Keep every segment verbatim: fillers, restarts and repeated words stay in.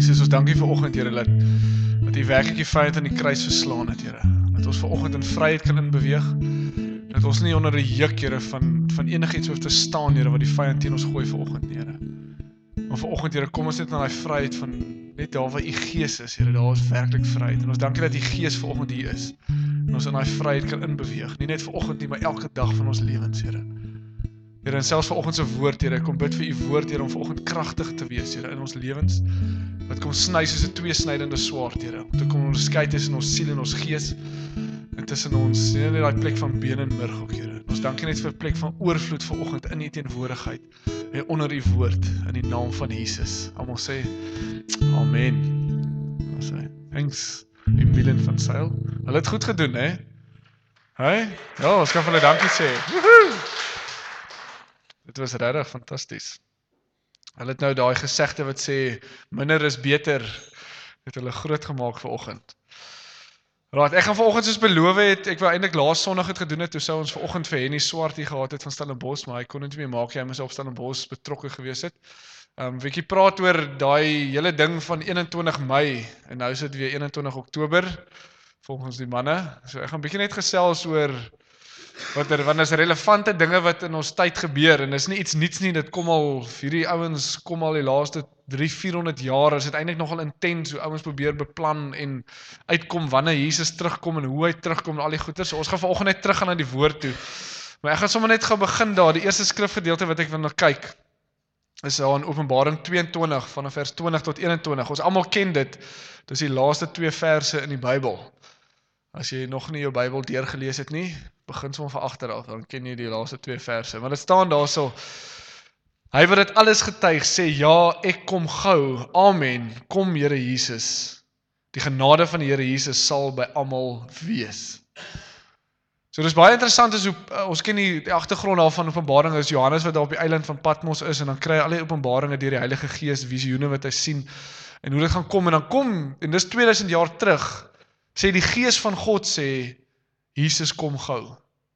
Jesus, ons dankie vir oggend, Here, dat, dat U werklik die vyand aan die kruis verslaan het, Here. Dat ons vir oggend in vryheid kan inbeweeg. Dat ons nie onder 'n juk, Here, van, van enigiets hoef te staan, Here, wat die vyand teen ons gooi vir oggend, Here. Maar vir oggend, Here, kom ons net na die vryheid van net daar waar U Gees is, Here, daar is werklik vryheid. En ons dankie dat U Gees vir oggend hier is. En ons in die vryheid kan inbeweeg. Nie net vir oggend nie, maar elke dag van ons lewens, Here. Here, en selfs vir oggend se woord, Here, ek kom bid vir U woord, Here, om vir oggend kragtig te wees, Here, in ons lewens. Wat kom sny soos 'n tweesnydende swaard, Here, om te kom onderskei tussen ons siel en ons gees, en tussen ons, nie net daai plek van been en murg ook, Here. Ons dankie net vir 'n plek van oorvloed vir oggend in U teenwoordigheid, en onder U woord, in die naam van Jesus. Almal sê, Amen. Ons sê, thanks, Emilien van Sail. Hulle het goed gedoen, hè? Hey? Ja, ons kan vir hulle dankie sê. Woehoe! Dit was regtig fantasties. Hulle het nou daai gesegde wat sê, minder is beter, het hulle groot gemaak vir oggend. Right, ek gaan vir oggend soos beloof het, ek wou eintlik laas Sondag het gedoen het, toe sou ons vir oggend vir Henny Swart hier gehad het van Stellenbosch, maar hy kon dit nie meer maak, hy moes op Stellenbosch betrokke gewees het. Um, Wiekie praat oor daai hele ding van eenentwintig Mei, en nou is dit weer eenentwintig Oktober, volgens die manne. So ek gaan bietjie net gesels oor wat er, want is relevante dinge wat in ons tyd gebeur, en is nie iets niets nie, dit kom al, hierdie ouens kom al die laaste drie vierhonderd jaar, is dit eintlik nogal intens, hoe ouens probeer beplan en uitkom wanneer Jesus terugkom en hoe hy terugkom en al die goeders. So ons gaan vanoggend net terug gaan na die woord toe. Maar ek gaan sommer net gaan begin daar, die eerste skrifgedeelte wat ek wil na kyk, is daar in Openbaring tweeëntwintig, vanaf vers twintig tot eenentwintig. Ons almal ken dit, dis die laaste twee verse in die Bybel. As jy nog nie jou Bybel deurgelees het nie, begin sommer van agteraf, dan ken jy die laaste twee verse. Maar dit staan daar so, hy wat dit alles getuig, sê, ja, ek kom gou, amen, kom Here Jesus. Die genade van die Here Jesus sal by almal wees. So dis baie interessant, is hoe, uh, ons ken die, die agtergrond daarvan Openbaring, is Johannes wat daar op die eiland van Patmos is, en dan kry hy al die openbaringe deur die Heilige Gees, visioene wat hy sien, en hoe dit gaan kom, en dan kom, en dis tweeduisend jaar terug, sê die Gees van God sê, Jesus kom gou.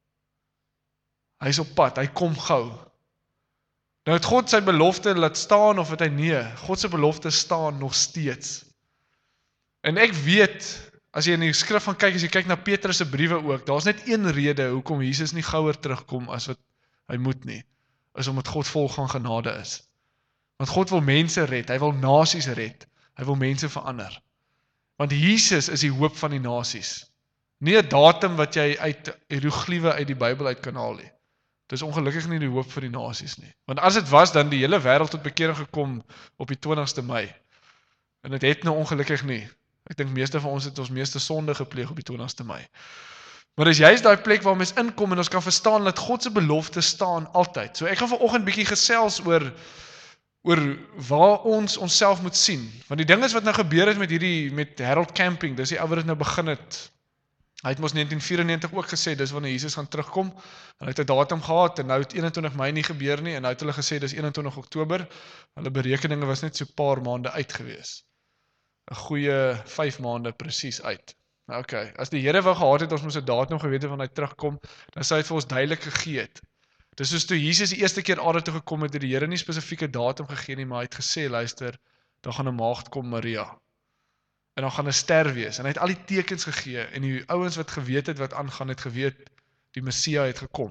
Hy is op pad, hy kom gou. Nou het God sy belofte laat staan, of het hy nee, God sy belofte staan nog steeds. En ek weet, as jy in die skrif gaan kyk, as jy kyk na Petrus se briewe ook, daar is net een rede, hoekom Jesus nie gouer terugkom, as wat hy moet nie, is omdat God vol van genade is. Want God wil mense red, hy wil nasies red, hy wil mense verander. Want Jesus is die hoop van die nasies. Nie 'n datum wat jy uit hierogliewe uit die Bybel uit kan haal nie. Dis ongelukkig nie die hoop vir die nasies nie. Want as dit was, dan die hele wêreld tot bekering gekom op die twintigste Mei. En dit het nou ongelukkig nie. Ek dink meeste van ons het ons meeste sonde gepleeg op die twintigste Mei. Maar dis juist daai plek waar mens inkom en ons kan verstaan dat God se belofte staan altyd. So ek gaan vanoggend bietjie gesels oor oor waar ons onsself moet sien. Want die ding is wat nou gebeur het met hierdie met Harold Camping, dis die ou wat dit nou begin het. Hy het mos negentien vyrennegentig ook gesê, dis wanneer Jesus gaan terugkom, en hy het 'n datum gehad, en nou het eenentwintig Mei nie gebeur nie, en nou het hulle gesê, dis eenentwintig Oktober, hulle berekeninge was net so 'n paar maande uit gewees. 'n Goeie vyf maande presies uit. Nou oké, okay, as die Here wou gehad het, ons moes 'n datum geweet het wanneer hy terugkom, dan sou hy het vir ons duidelik gegee het. Dis soos toe Jesus die eerste keer aarde toe gekom het, het die Here nie spesifieke datum gegee nie, maar hy het gesê, luister, daar gaan 'n maagd kom, Maria. En dan gaan 'n ster wees, en hy het al die tekens gegee, en die ouens wat geweet het wat aangaan, het geweet, die Messia het gekom.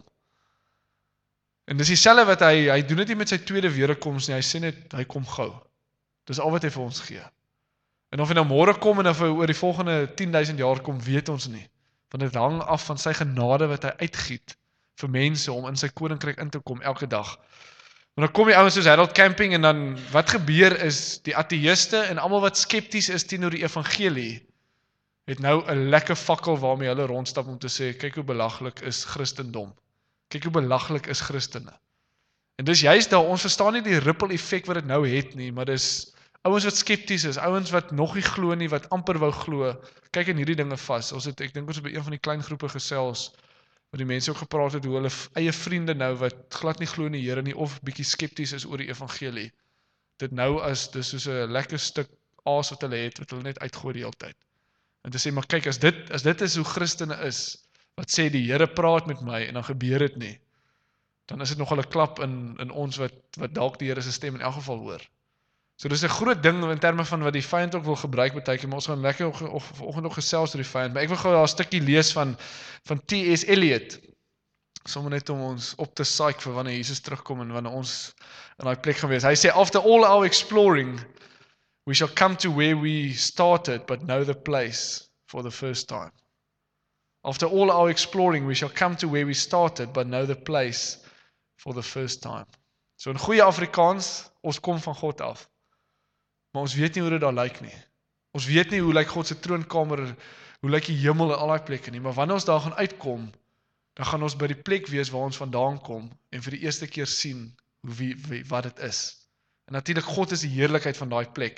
En dis dieselfde wat hy, hy doen dit nie met sy tweede wederkoms nie, hy sê net, hy kom gou. Dis al wat hy vir ons gee. En of hy nou môre kom, en of hy oor die volgende tienduisend jaar kom, weet ons nie. Want dit hang af van sy genade wat hy uitgiet, vir mense om in sy koninkryk in te kom, elke dag. Maar dan kom die ouens soos Harold Camping, en dan, wat gebeur is, die ateïste, en almal wat skepties is teenoor die evangelie, het nou 'n lekker fakkel waarmee hulle rondstap om te sê, kyk hoe belaglik is Christendom. Kyk hoe belaglik is Christene. En dis juist daar, ons verstaan nie die ripple effek wat dit nou het nie, maar dis ouens wat skepties is, ouens wat nog nie glo nie, wat amper wou glo, kyk in hierdie dinge vas. Ons het, ek dink ons het by een van die klein groepe gesels, waar die mense ook gepraat het, hoe hulle eie vriende nou, wat glad nie glo in die Here nie, of bietjie skepties is oor die evangelie, dit nou as, dis soos 'n lekker stuk aas wat hulle het, wat hulle net uitgooi die hele tyd. En te sê, maar kyk, as dit, as dit is hoe Christene is, wat sê die Here praat met my, en dan gebeur dit nie, dan is dit nogal 'n klap in, in ons wat, wat dalk die Here se stem in elk geval hoor. So dis 'n groot ding in terme van wat die vyand ook wil gebruik baie keer, maar ons gaan lekker vanoggend nog gesels oor die vyand, maar ek wil gou daar 'n stukkie lees van van T S Eliot. Sommer net om ons op te psych vir wanneer Jesus terugkom en wanneer ons in daai plek gaan wees. Hy sê, after all our exploring, we shall come to where we started, but know the place for the first time. After all our exploring, we shall come to where we started, but know the place for the first time. So in goeie Afrikaans, ons kom van God af. Maar ons weet nie hoe dit daar lyk nie. Ons weet nie hoe lyk God se troonkamer, hoe lyk die hemel en al daai plekke nie, maar wanneer ons daar gaan uitkom, dan gaan ons by die plek wees waar ons vandaan kom en vir die eerste keer sien hoe wie, wie wat dit is. En natuurlik God is die heerlikheid van daai plek.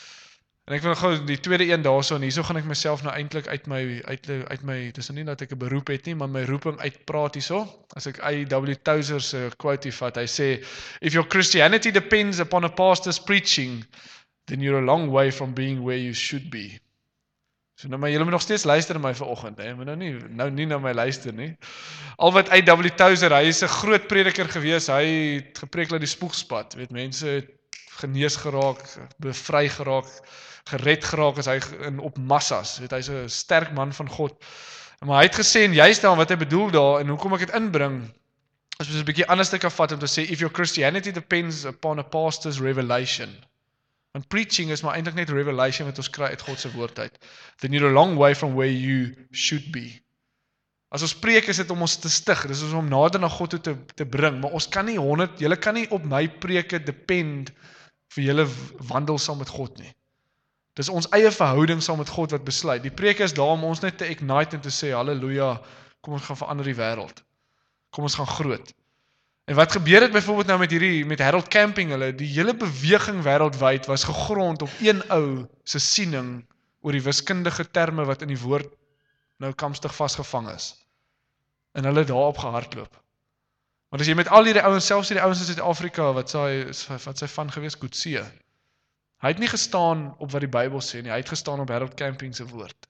En ek wil gou die tweede een daarso en hierso gaan ek myself nou eintlik uit my uit uit my dis nie dat ek 'n beroep het nie, maar my roeping uitpraat hierso. As ek I W Tozer se quote vat, hy sê, if your Christianity depends upon a pastor's preaching, then you're a long way from being where you should be. So nou maar julle moet nog steeds luister na my vanoggend, hè. Moet nou nie nou nie na my luister nie. Al wat I W Tozer, hy is 'n groot prediker gewees. Hy het gepreek oor die spoegspad. Weet mense het genees geraak, bevry geraak, gered geraak as hy in op massas. Weet hy's 'n sterk man van God. Maar hy het gesê en juist dan wat hy bedoel daar en hoekom ek dit inbring, as ons 'n bietjie anders te kan vat om te sê if your Christianity depends upon a pastor's revelation. Want preaching is maar eintlik net revelation wat ons kry uit God se woord uit. Then you're a long way from where you should be. As ons preek is dit om ons te stig, dis om nader na God toe te, te bring, maar ons kan nie honderd, julle kan nie op my preke depend vir julle wandel saam met God nie. Dis ons eie verhouding saam met God wat besluit. Die preek is daar om ons net te ignite en te sê, halleluja, kom ons gaan verander die wêreld. Kom ons gaan groot. En wat gebeur het byvoorbeeld nou met hierdie, met Harold Camping, hulle, die hele beweging wêreldwyd was gegrond op een ou se siening oor die wiskundige terme wat in die woord nou kamstig vasgevang is. En hulle daarop gehardloop. Want as jy met al hierdie ouens, selfs hierdie ouens in Suid-Afrika, wat sy, wat sy van gewees, Coetzee, hy het nie gestaan op wat die Bybel sê nie, hy het gestaan op Harold Camping se woord.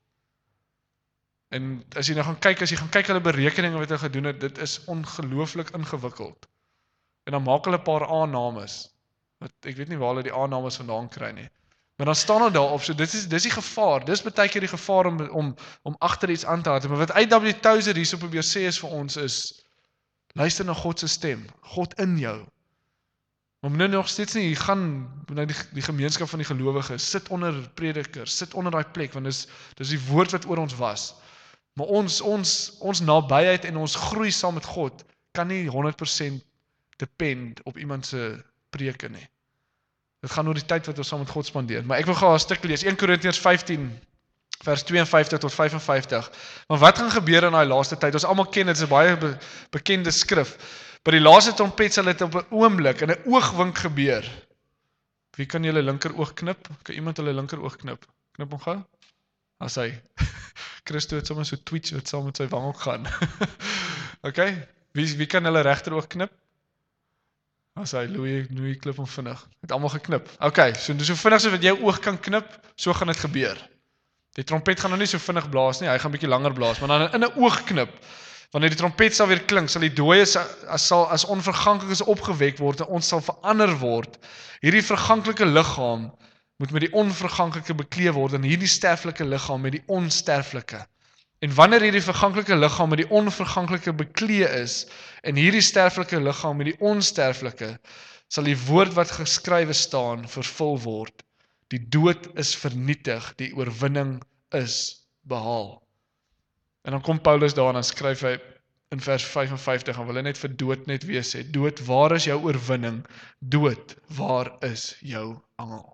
En as jy nou gaan kyk, as jy gaan kyk hulle berekeninge wat hy gedoen het, dit is ongelooflik ingewikkeld. En dan maak hulle 'n paar aannames, wat ek weet nie waar hulle die aannames vandaan kry nie. Maar dan staan hulle daarop, so dit is dis die gevaar, dis baie keer die gevaar om om om agter iets aan te hardloop. Maar wat I W Tozer hierso probeer sê is vir ons is, luister na God se stem, God in jou. Maar nou nog steeds nie, jy gaan na die, die gemeenskap van die gelowiges, sit onder predikers, sit onder daai plek, want dis dis die woord wat oor ons was. Maar ons ons ons nabyheid en ons groei saam met God kan nie honderd persent depend op iemand se preke nie. Dit gaan oor die tyd wat ons saam met God spandeer. Maar ek wil gou 'n stuk lees, Eerste Korintiërs vyftien vers twee en vyftig tot vyf en vyftig. Maar wat gaan gebeur in daai laaste tyd? Ons almal ken dit, dit is 'n baie be, bekende skrif. By die laaste trompet sal dit op 'n oomblik in 'n oogwink gebeur. Wie kan julle linker oog knip? Kan iemand hulle linker oog knip? Knip hom gou? As hy Christo het sommer so tweets wat saam met sy wang ook gaan. Okay? Wie wie kan hulle regter oog knip? As hy Louis Louis klip hom vinnig. Het almal geknip. Okay, so so vinnig so wat jou oog kan knip, so gaan dit gebeur. Die trompet gaan nou nie so vinnig blaas nie, hy gaan bietjie langer blaas, maar dan in 'n oogknip. Wanneer die trompet sal weer klink, sal die dooies as sal as onverganklikes opgewek word en ons sal verander word. Hierdie verganklike liggaam moet met die onverganklike bekleed word en hierdie sterflike liggaam met die onsterflike. En wanneer hierdie verganklike liggaam met die onverganklike bekleed is en hierdie sterflike liggaam met die onsterflike, sal die woord wat geskrywe staan vervul word. Die dood is vernietig, die oorwinning is behaal. En dan kom Paulus daar en dan skryf hy in vers vyf en vyftig, en wil hy net vir dood net weer sê, dood, waar is jou oorwinning? Dood, waar is jou angel?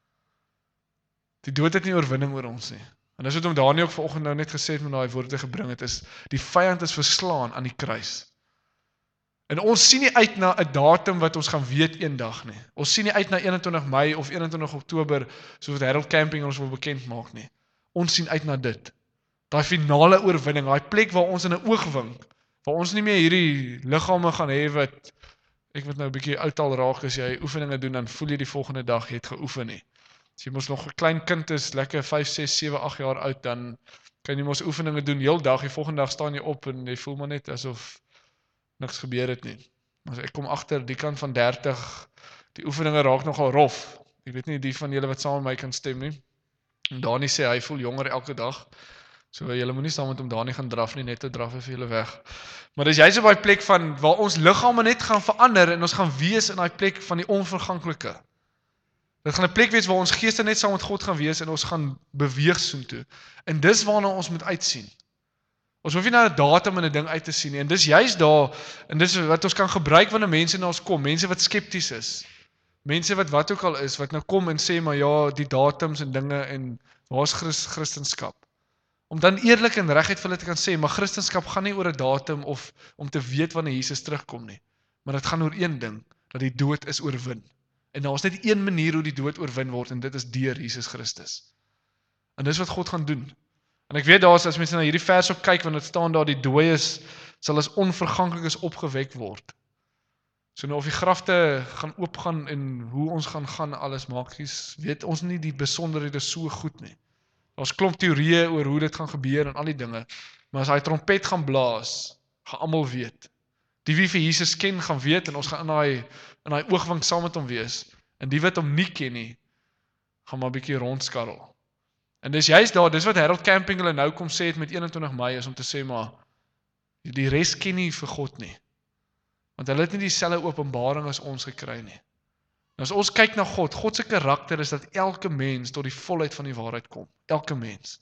Die dood het nie oorwinning oor ons nie. En dis wat om Daniël ook vanoggend nou net gesê het met daai woorde gebring het, is die vyand is verslaan aan die kruis. En ons sien nie uit na 'n datum wat ons gaan weet eendag nie. Ons sien nie uit na eenentwintig Mei of eenentwintig Oktober, soos wat Harold Camping ons wil bekend maak nie. Ons sien uit na dit. Daai finale oorwinning, daai plek waar ons in 'n oogwink, waar ons nie meer hierdie liggame gaan hê wat, ek moet nou 'n bietjie oudtal raak, as jy oefeninge doen, dan voel jy die volgende dag jy het geoefen nie. As jy mos nog 'n klein kind is, lekker vyf, ses, sewe, agt jaar oud, dan kan jy mos oefeninge doen heel dag, die volgende dag staan jy op en jy voel maar net asof niks gebeur het nie. As ek kom agter die kant van dertig, die oefeninge raak nogal rof. Ek weet nie die van julle wat saam met my kan stem nie. En Dani sê hy voel jonger elke dag. So julle moenie saam met hom Dani gaan draf nie, net te draf vir julle weg. Maar dis juist op daai plek van waar ons liggame net gaan verander en ons gaan wees in daai plek van die onverganklike. Dit gaan 'n plek wees waar ons geeste net saam met God gaan wees en ons gaan beweeg soontoe. En dis waarna ons moet uitsien. Ons hoef nie na 'n datum en 'n ding uit te sien nie. En dis juist daar, en dis wat ons kan gebruik wanneer mense na ons kom, mense wat skepties is. Mense wat wat ook al is, wat nou kom en sê, maar ja, die datums en dinge en waar's Christ, Christenskap? Om dan eerlik en reguit vir hulle te kan sê, maar Christenskap gaan nie oor 'n datum of om te weet wanneer Jesus terugkom nie. Maar dit gaan oor een ding, dat die dood is oorwin. En daar is net een manier hoe die dood oorwin word, en dit is deur Jesus Christus. En dis wat God gaan doen. En ek weet daar is, as mense na hierdie vers op kyk, want dit staan daar, die dooies sal as onverganklikes opgewek word. So nou of die grafte gaan oopgaan en hoe ons gaan gaan, alles maakies, weet ons nie die besonderhede so goed nie. Daar's klomp teorieë oor hoe dit gaan gebeur en al die dinge, maar as hy trompet gaan blaas, gaan almal weet. Die wie vir Jesus ken, gaan weet, en ons gaan in daai in daai oogwink saam met hom wees. En die wat hom nie ken nie, gaan maar 'n bietjie rondskarrel. En dis juist daar, dis wat Harold Camping hulle nou kom sê het met eenentwintig Mei, is om te sê, maar die res ken nie vir God nie. Want hulle het nie dieselfde openbaring as ons gekry nie. En as ons kyk na God, God se karakter is dat elke mens tot die volheid van die waarheid kom. Elke mens.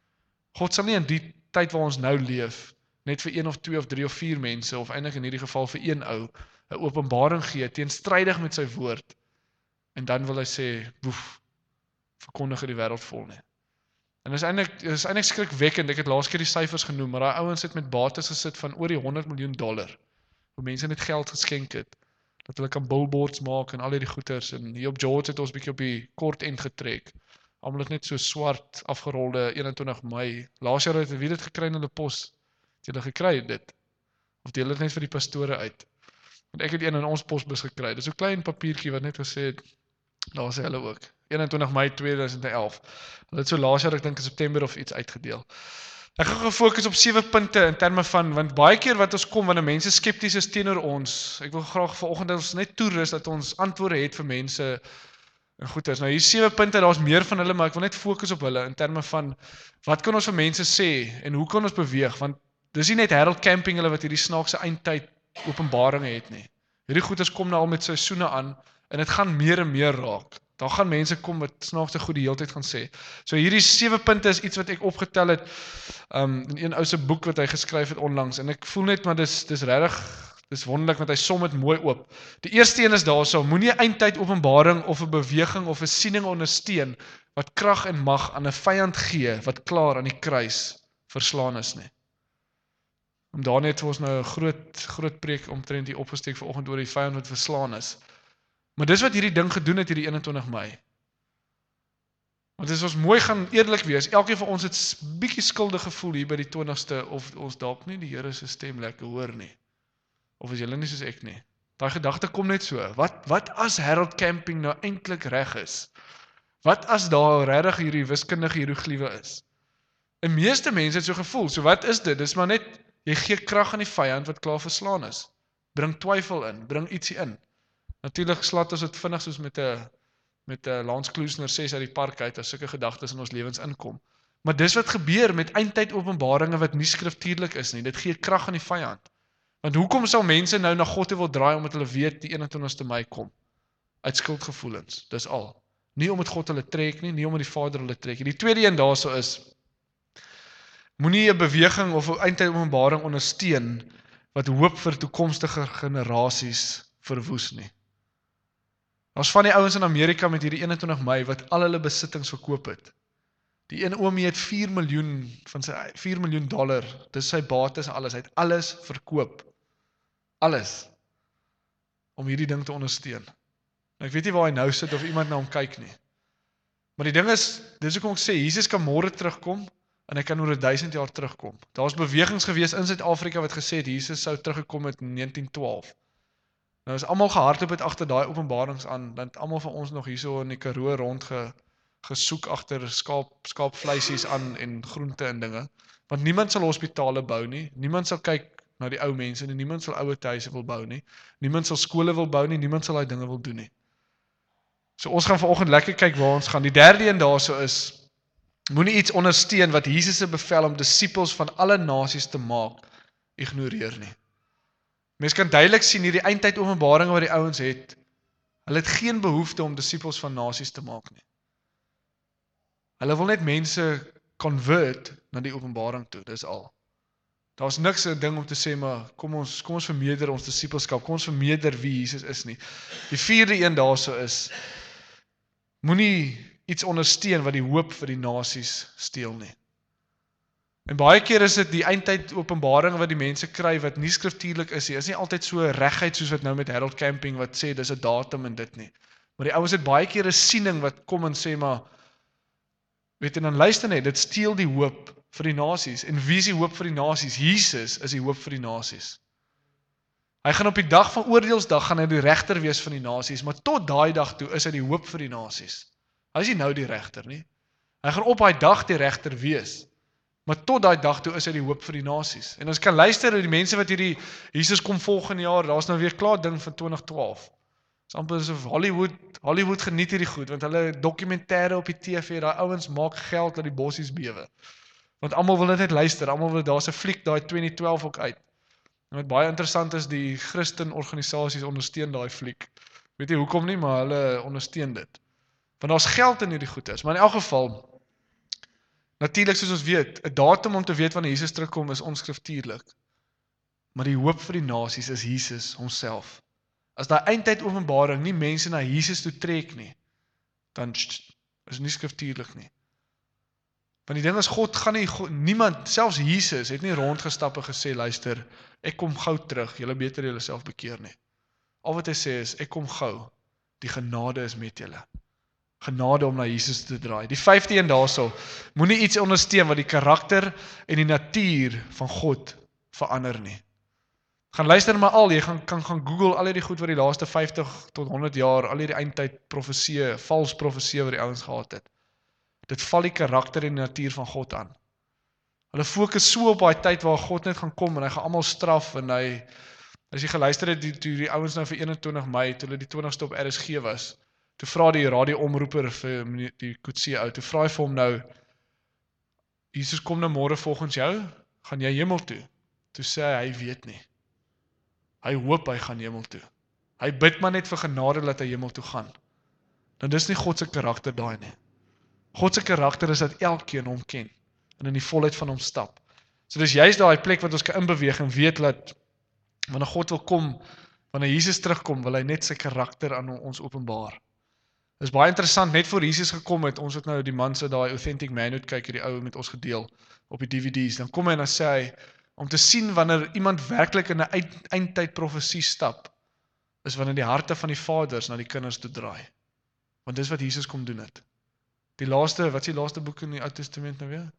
God sal nie in die tyd waar ons nou leef, net vir een of twee of drie of vier mense, of eintlik in hierdie geval vir een ou, 'n openbaring gee, teenstrydig met sy woord, en dan wil hy sê, boef, verkondig die wêreld vol nie. En dis eintlik dis eintlik skrikwekkend, ek het laas keer die syfers genoem, maar daai ouens het met bates gesit van oor die honderd miljoen dollar, hoe mense net geld geskenk het, dat hulle kan billboards maak en al hierdie goeders, en hier op George het ons bietjie op die kort end getrek, almal het net so swart afgerolde eenentwintig Mei, laas jaar het wie dit gekry in hulle pos, het julle gekry dit, of deel dit net vir die pastore uit, want ek het een in ons posbus gekry, dis so 'n klein papiertjie wat net gesê het, daar sê hulle ook, eenentwintig Mei tweeduisend elf, hulle het so laas jaar, ek dink in September of iets uitgedeel. Ek gaan gefokus op sewe punte in terme van, want baie keer wat ons kom, wanneer mense skepties is teenoor ons, ek wil graag vanoggend dat ons net toerus, dat ons antwoorde het vir mense, en goeders. Nou hier sewe punte, daar is meer van hulle, maar ek wil net fokus op hulle, in terme van, wat kan ons vir mense sê, en hoe kan ons beweeg, want dis nie net Harold Camping hulle wat hierdie snaakse eindtyd openbaringe het nie. Hierdie goeders kom nou al met seisoene aan, en dit gaan meer en meer raak. Daar gaan mense kom wat snaakse goed die hele tyd gaan sê. So hierdie sewe punte is iets wat ek opgetel het um, in een ou se boek wat hy geskryf het onlangs, en ek voel net maar dis dis regtig, dis wonderlik want hy som dit mooi oop. Die eerste een is daarso, moenie 'n eindtyd openbaring of 'n beweging of 'n siening ondersteun wat krag en mag aan 'n vyand gee wat klaar aan die kruis verslaan is nie. Om daarna het ons nou 'n groot groot preek omtrent hier opgesteek vanoggend oor die vyand wat verslaan is. Maar dis wat hierdie ding gedoen het hierdie eenentwintig Mei. Want as ons mooi gaan eerlik wees, elkeen van ons het bietjie skuldig gevoel hier by die twintigste, of ons dalk nie die Here se stem lekker hoor nie. Of is julle nie soos ek nie. Daai gedagte kom net so. Wat wat as Harold Camping nou eintlik reg is? Wat as daar regtig hierdie wiskundige hierogliewe is? En meeste mense het so gevoel. So wat is dit? Dis maar net jy gee krag aan die vyand wat klaar verslaan is. Bring twyfel in, bring ietsie in. Natuurlik slat ons dit vinnig soos met 'n met 'n Lance Kloosner ses uit die park uit as sulke gedagtes in ons lewens inkom. Maar dis wat gebeur met eindtyd openbaringe wat nie skriftuurlik is nie. Dit gee krag aan die vyand. Want hoekom sal mense nou na God toe wil draai omdat hulle weet die eenentwintigste Mei kom? Uit skuldgevoelens, dis al. Nie omdat God hulle trek nie, nie omdat die Vader hulle trek nie. Die tweede een daarso is, moenie 'n beweging of 'n eindtyd openbaring ondersteun wat hoop vir toekomstige generasies verwoes nie. Daar's van die ouens in Amerika met hierdie eenentwintig Mei wat al hulle besittings verkoop het. Die een oomie het vier miljoen van sy vier miljoen dollar, dis sy bates en alles, hy het alles verkoop. Alles. Om hierdie ding te ondersteun. En ek weet nie waar hy nou sit of iemand na hom kyk nie. Maar die ding is, dis hoekom ek sê, Jesus kan môre terugkom en hy kan oor duisend jaar terugkom. Daar's bewegings gewees in Suid-Afrika wat gesê het Jesus sou teruggekom het in negentien twaalf. Nou as almal gehardloop het agter daai openbarings aan, dan het almal van ons nog hierso in die Karoo rond ge, gesoek agter skaap skaapvleisies aan en groente en dinge. Want niemand sal hospitale bou nie, niemand sal kyk na die ou mense nie, niemand sal ouer huise wil bou nie, niemand sal skole wil bou nie, niemand sal daai dinge wil doen nie. So ons gaan vanoggend lekker kyk waar ons gaan. Die derde een daarso is, moenie iets ondersteun wat Jesus se bevel om disippels van alle nasies te maak, ignoreer nie. Mens kan duidelik sien hierdie eindtyd openbaring wat die ouens het, hulle het geen behoefte om disippels van nasies te maak nie. Hulle wil net mense convert na die openbaring toe, dis al. Daar's niks 'n ding om te sê, maar kom ons, kom ons vermeerder ons disippelskap, kom ons vermeerder wie Jesus is nie. Die vierde een daarso is, moenie iets ondersteun wat die hoop vir die nasies steel nie. En baie keer is dit die eindtyd openbaring wat die mense kry, wat nie skriftuurlik is nie, is nie altyd so reguit soos wat nou met Harold Camping, wat sê, dis 'n datum en dit nie. Maar die ouens het baie keer 'n siening wat kom en sê, maar, weet en dan luister net, dit steel die hoop vir die nasies. En wie is die hoop vir die nasies? Jesus is die hoop vir die nasies. Hy gaan op die dag van oordeelsdag, gaan hy die regter wees van die nasies, maar tot daai dag toe is hy die hoop vir die nasies. Hy is nie nou die regter nie. Hy gaan op daai dag die regter wees. Maar tot daai dag toe is hy die hoop vir die nasies. En ons kan luister hoe die mense wat hierdie Jesus kom volgende jaar, daar's nou weer klaar ding van twintig twaalf. Dis amper asof Hollywood, Hollywood geniet hierdie goed, want hulle dokumentêre op die T V, daai ouens maak geld dat die bossies bewe. Want almal wil dit net luister, almal wil, daar's 'n fliek daai twintig twaalf ook uit. En wat baie interessant is, die Christen organisasies ondersteun daai fliek. Weet jy hoekom nie, maar hulle ondersteun dit. Want daar's geld in hierdie goeders, maar in elk geval, natuurlik soos ons weet, 'n datum om te weet wanneer Jesus terugkom is onskriftuurlik. Maar die hoop vir die nasies is Jesus homself. As daai eindtyd openbaring nie mense na Jesus toe trek nie, dan is dit nie skriftuurlik nie. Want die ding is, God gaan nie, God, niemand, selfs Jesus het nie rondgestap en gesê, luister, ek kom gou terug, julle beter julle self bekeer nie. Al wat hy sê is, ek kom gou, die genade is met julle. Genade om na Jesus te draai. Die vyfde een daarso, moenie iets ondersteun wat die karakter en die natuur van God verander nie. Gaan luister maar al, jy gaan, kan gaan Google al die goed wat die laaste vyftig tot honderd jaar, al die eindtyd profeseë, vals profeseë wat die ouens gehad het. Dit val die karakter en die natuur van God aan. Hulle fokus so op daai tyd waar God net gaan kom en hy gaan almal straf en hy, as jy geluister het, die, die, die ouens nou vir eenentwintig Mei, toe hulle die twintigste op R S G was, toe vra die radio-omroeper vir die Kutsie ou, toe vra hy vir hom nou, Jesus kom nou môre volgens jou, gaan jy hemel toe? Toe sê hy, hy weet nie. Hy hoop hy gaan hemel toe. Hy bid maar net vir genade dat hy hemel toe gaan. Dan dis nie God se karakter daai nie. God se karakter is dat elkeen hom ken en in die volheid van hom stap. So dis juist daai plek wat ons kan inbeweeg en weet dat wanneer God wil kom, wanneer Jesus terugkom, wil hy net sy karakter aan ons openbaar. Dis baie interessant, net voor Jesus gekom het, ons het nou die man se daai Authentic Manhood kyk, die ou met ons gedeel op die D V D's, dan kom hy en dan sê hy, om te sien wanneer iemand werklik in 'n eindtyd profesie stap, is wanneer die harte van die vaders na die kinders toe draai. Want dis wat Jesus kom doen het. Die laaste, wat is die laaste boek in die Ou Testament nou weer?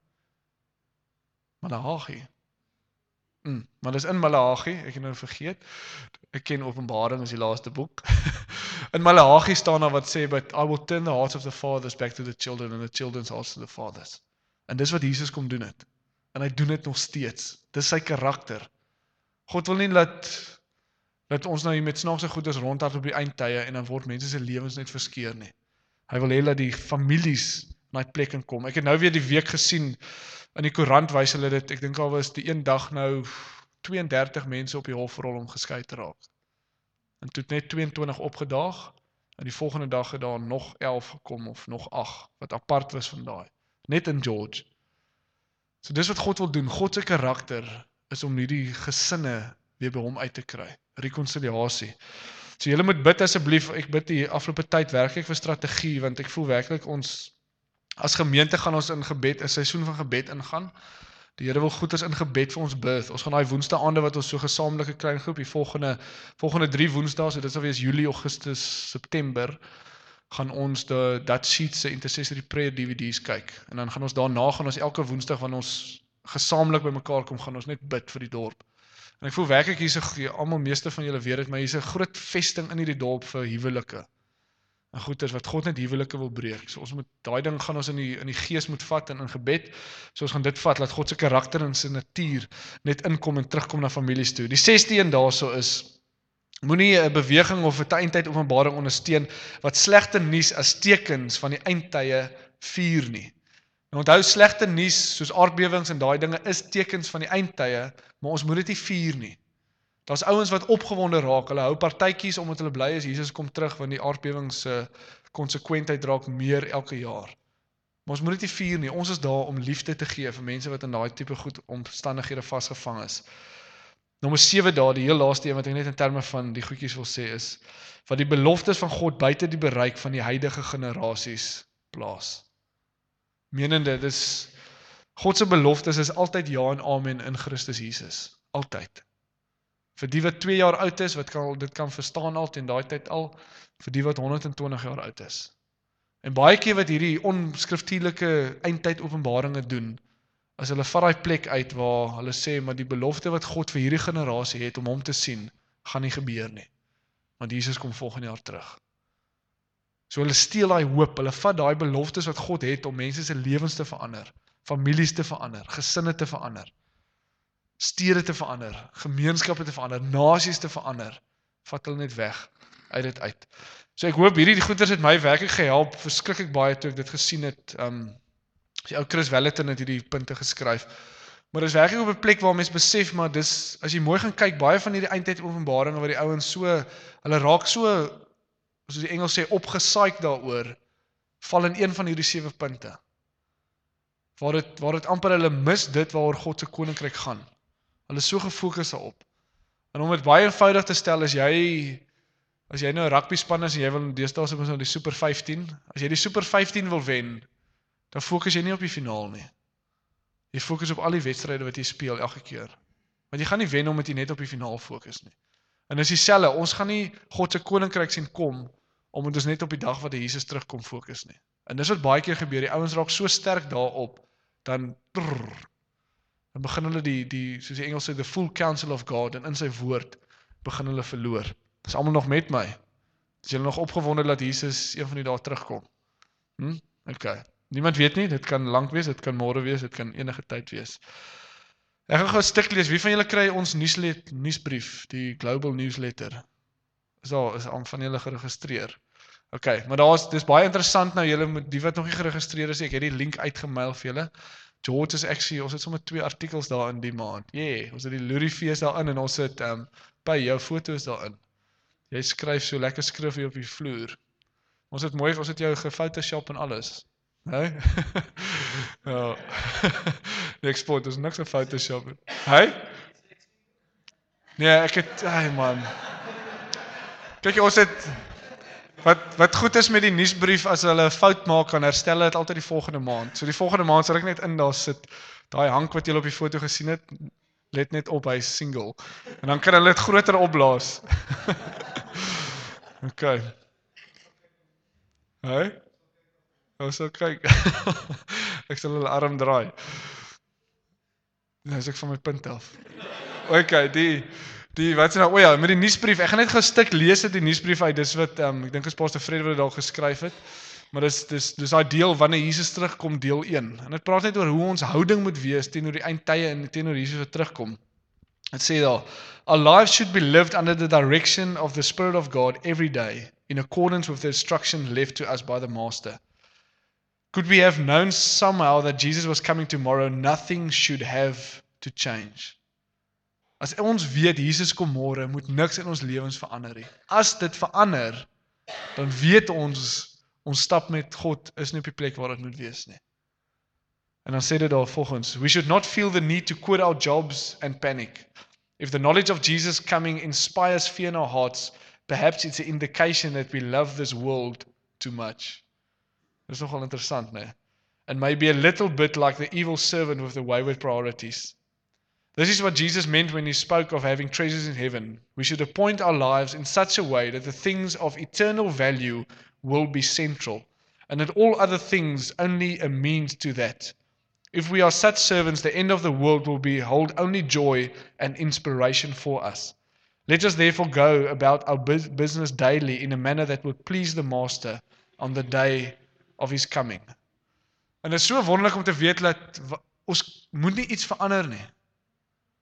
Maleagi. Mm, maar dis in Maleagi, ek het nou vergeet. Ek ken Openbaring as die laaste boek. In Maleagi staan daar wat sê, but I will turn the hearts of the fathers back to the children and the children's hearts to the fathers. En dis wat Jesus kom doen het. En hy doen dit nog steeds. Dis sy karakter. God wil nie laat, laat ons nou hier met snaakse goeders rondhard op die eindtye en dan word mense se lewens net verskeer nie. Hy wil hê dat die families na die plek in kom. Ek het nou weer die week gesien, in die koerant wys hulle dit, ek dink al was die een dag nou tweeëndertig mense op die hofrol om geskei te raak. En toe het net tweeëntwintig opgedaag, en die volgende dag het daar nog elf gekom, of nog agt, wat apart was van daai. Net in George. So dis wat God wil doen. God se karakter is om hierdie gesinne weer by hom uit te kry. Rekonsiliasie. So julle moet bid asseblief, ek bid die afgelope tyd werk ek vir strategie, want ek voel werklik ons, as gemeente gaan ons in gebed, 'n seisoen van gebed ingaan. Die Here wil goeders in gebed vir ons birth. Ons gaan daai woensdaande wat ons so gesamentlike klein groep, die volgende, volgende drie woensdae, so dit sal wees Julie, Augustus, September, gaan ons de Dat Sheet se Intercessory Prayer D V D's kyk. En dan gaan ons daarna, gaan ons elke woensdag, wanneer ons gesamentlik by mekaar kom, gaan ons net bid vir die dorp. En ek voel werklik hier's 'n, almal meeste van julle weet dit, maar hier's 'n groot vesting in hierdie dorp vir huwelike. En goeders wat God net huwelike wil breek. So ons moet, daai ding gaan ons in die, in die gees moet vat en in gebed. So ons gaan dit vat, laat God se karakter en sy natuur net inkom en terugkom na families toe. Die sesde een daarso is, Moenie 'n beweging of 'n eindtyd openbaring ondersteun wat slegte nuus as tekens van die eindtye vier nie. En onthou, slegte nuus soos aardbewings en daai dinge is tekens van die eindtye, maar ons moet dit nie vier nie. Daar's ouens wat opgewonde raak, hulle hou partytjies omdat hulle bly is Jesus kom terug, want die aardbewings se konsekwentheid raak meer elke jaar. Maar ons moet dit nie vier nie. Ons is daar om liefde te gee vir mense wat in daai tipe goed omstandighede vasgevang is. Nommer sewe daar, die heel laaste een wat ek net in terme van die goedjies wil sê is, wat die beloftes van God buite die bereik van die huidige generasies plaas. Menende, dis God se beloftes is altyd ja en amen in Christus Jesus. Altyd. Vir die wat twee jaar oud is, wat kan, dit kan verstaan al ten daai tyd al, vir die wat honderd en twintig jaar oud is. En baie keer wat hierdie onskriftuurlike eindtyd openbaringe doen, as hulle vat daai plek uit waar hulle sê, maar die belofte wat God vir hierdie generasie het om hom te sien, gaan nie gebeur nie. Want Jesus kom volgende jaar terug. So hulle steel daai hoop, hulle vat daai beloftes wat God het om mense se lewens te verander, families te verander, gesinne te verander, stede te verander, gemeenskappe te verander, nasies te verander, vat hulle net weg uit dit uit. So ek hoop hierdie goeders het my werklik gehelp, verskriklik baie toe ek dit gesien het. Um, die ou Chris Welleton het hierdie punte geskryf. Maar dis werklik op 'n plek waar mens besef, maar dis, as jy mooi gaan kyk, baie van hierdie eindtyd openbaringe wat die ouens so, hulle raak so, soos die Engels sê, opgesaik daaroor, val in een van hierdie sewe punte. Waar dit, waar dit amper hulle mis dit waaroor God se koninkryk gaan. Hulle is so gefokus daarop. En om dit baie eenvoudig te stel, as jy As jy nou 'n rugby span is en jy wil deesdae is nou die Super vyftien, as jy die Super vyftien wil wen, dan fokus jy nie op die finaal nie. Jy fokus op al die wedstryde wat jy speel elke keer. Want jy gaan nie wen omdat jy net op die finaal fokus nie. En dis dieselfde, ons gaan nie God se koninkryk sien kom omdat ons net op die dag wat Jesus terugkom fokus nie. En dis wat baie keer gebeur, die ouens raak so sterk daarop, dan trrr, dan begin hulle die die soos die Engels sê the full counsel of God, en in sy woord begin hulle verloor. Dis almal nog met my. Is julle nog opgewonde dat Jesus een van die dae terugkom? Hm? Okay. Niemand weet nie, dit kan lank wees, dit kan môre wees, dit kan enige tyd wees. Ek gaan gou 'n stuk lees. Wie van julle kry ons nuuslet nuusbrief, die Global Newsletter? Is daar is al van julle geregistreer? Okay, maar daar's dis baie interessant nou, julle moet die wat nog nie geregistreer is, ek het die link uitgemail vir julle. George is actually, ons het sommer twee artikels daar in die maand. Yeah, ons het die Loerie fees daarin en ons het um, by jou foto's daarin. Jy skryf so lekker skrif hier op die vloer. Ons het mooi, ons het jou gefotoshop en alles. Nee? Ja. Die export, ons niks gefotoshop. Hey? Nee, ek het, ai man. Kyk, ons het, wat, wat goed is met die nuusbrief, as hulle 'n fout maak, kan herstel dit altyd die volgende maand. So die volgende maand sal ek net in daar sit, daai hank wat julle op die foto gesien het, let net op, hy is single. En dan kan hulle dit groter opblaas. Okay. Hey? Ons sal kyk. Ek sal hulle arm draai. Nou is ek van my punt af. Okay, die die wat is nou, o ja, met die nuusbrief. Ek gaan net gou 'n stuk lees uit die nuusbrief uit. Dis wat um, ek dink as Pastor Fred wat dit daar geskryf het. Maar dis dis dis daai deel wanneer Jesus terugkom, deel een. En dit praat net oor hoe ons houding moet wees teenoor die eindtye en teenoor Jesus wat terugkom. It says there, our lives should be lived under the direction of the Spirit of God every day, in accordance with the instruction left to us by the Master. Could we have known somehow that Jesus was coming tomorrow, nothing should have to change. As ons weet Jesus kom môre, moet niks in ons lewens verander nie. As dit verander, dan weet ons, ons stap met God is nie op die plek waar dit moet wees nie. En dan sê dit daar volgens, we should not feel the need to quit our jobs and panic. If the knowledge of Jesus coming inspires fear in our hearts, perhaps it's an indication that we love this world too much. Dis nogal interessant, né? And maybe a little bit like the evil servant with the wayward priorities. This is what Jesus meant when he spoke of having treasures in heaven. We should appoint our lives in such a way that the things of eternal value will be central, and that all other things only a means to that. If we are such servants, the end of the world will be hold only joy and inspiration for us. Let us therefore go about our business daily in a manner that will please the Master on the day of his coming. En dit is so wonderlik om te weet dat ons moet nie iets verander nie.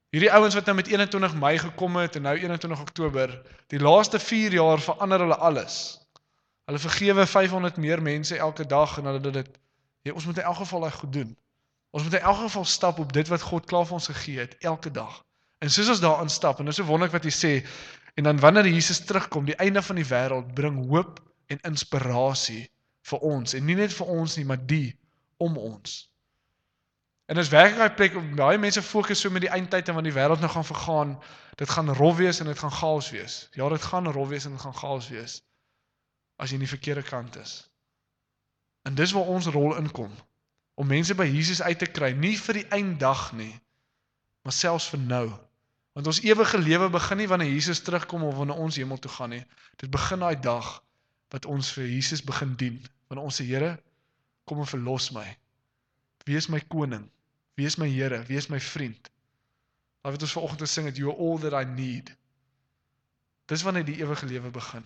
Hierdie ouens wat nou met eenentwintig Mei gekom het en nou eenentwintig Oktober, die laaste vier jaar verander hulle alles. Hulle vergewe vyfhonderd meer mense elke dag en hulle dit, ja, ons moet in elk geval daai goed doen. Ons moet in elk geval stap op dit wat God klaar vir ons gegee het, elke dag. En soos ons daarin stap, en dit is so wonderlik wat hy sê, en dan wanneer Jesus terugkom, die einde van die wêreld, bring hoop en inspirasie vir ons, en nie net vir ons nie, maar die om ons. En is werklik daai plek, baie mense fokus so met die eindtyd en wanneer die wêreld nou gaan vergaan, dit gaan rof wees en dit gaan chaos wees. Ja, dit gaan rof wees en dit gaan chaos wees, as jy in die verkeerde kant is. En dis waar ons rol inkom, om mense by Jesus uit te kry, nie vir die einddag nie, maar selfs vir nou. Want ons ewige lewe begin nie wanneer Jesus terugkom of wanneer ons hemel toe gaan nie. Dit begin daai dag wat ons vir Jesus begin dien. Wanneer ons sê, Here, kom en verlos my. Wie is my koning? Wie is my Here? Wie is my vriend? Daai wat ons vanoggend gesing het, you are all that I need. Dis wanneer die ewige lewe begin.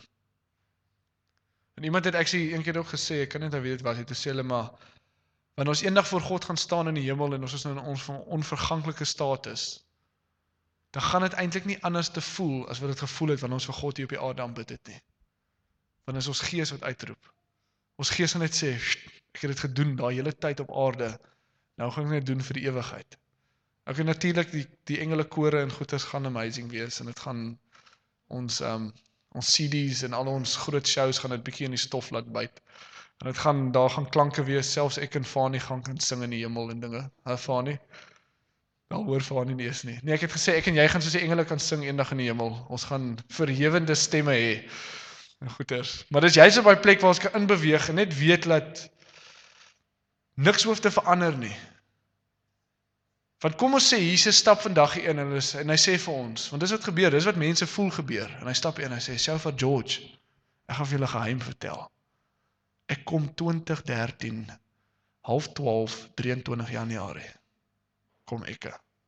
En iemand het actually een keer ook gesê, ek kan net nou weet wat hy te sê hulle, maar wanneer ons eendag voor God gaan staan in die hemel en ons is nou in ons onverganklike status, dan gaan dit eintlik nie anders te voel as wat dit gevoel het wanneer ons vir God hier op die aarde aanbid het nie. Want is ons gees wat uitroep. Ons gees gaan net sê, ek het dit gedoen daai hele tyd op aarde, nou gaan ek net doen vir die ewigheid. Ek weet natuurlik die die engele kore en goeders gaan amazing wees en dit gaan ons um, ons C D's en al ons groot shows gaan dit bietjie in die stof laat byt. En dit gaan daar gaan klanke wees, selfs ek en Fani gaan kan sing in die hemel en dinge. Ha Fani? Wel hoor Fani nie eens nie. Nee, ek het gesê ek en jy gaan soos die engele kan sing eendag in die hemel. Ons gaan verhewende stemme hê. En goeders. Maar dis juist op daai plek waar ons kan inbeweeg en net weet dat niks hoef te verander nie. Want kom ons sê, Jesus stap vandag hier in en, en hy sê vir ons, want dis wat gebeur, dis wat mense voel gebeur, en hy stap in en hy sê, Shofar George, ek gaan vir julle geheim vertel. Ek kom twintig dertien, half twaalf, drieëntwintig Januarie, kom ek.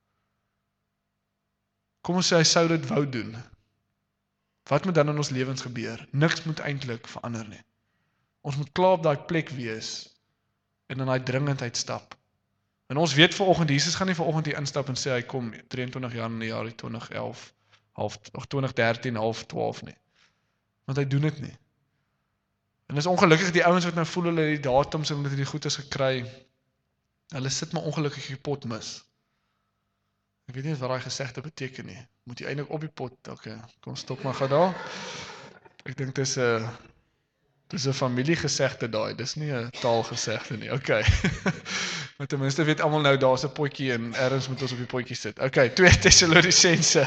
Kom ons sê, hy sou dit wou doen. Wat moet dan in ons lewens gebeur? Niks moet eintlik verander nie. Ons moet klaar op daai plek wees, en in daai dringendheid stap. En ons weet vanoggend, Jesus gaan nie vanoggend hier instap en sê, hy kom drieëntwintig Januarie twintig elf, half, of twintig dertien, half twaalf nie. Want hy doen dit nie. En is ongelukkig die ouens wat nou voel hulle die datums en hulle het die goedes gekry, hulle sit maar ongelukkig die pot mis. Ek weet nie wat daai gesegde beteken nie. Moet jy eintlik op die pot, okay, kom stop maar gou daar. Ek dink dit is 'n Dis 'n familiegesegde daai, dis nie 'n taalgesegde nie, okay. Maar ten minste weet almal nou, daar's 'n potjie en ergens moet ons op die potjie sit. Okay, twee Tessalonisense.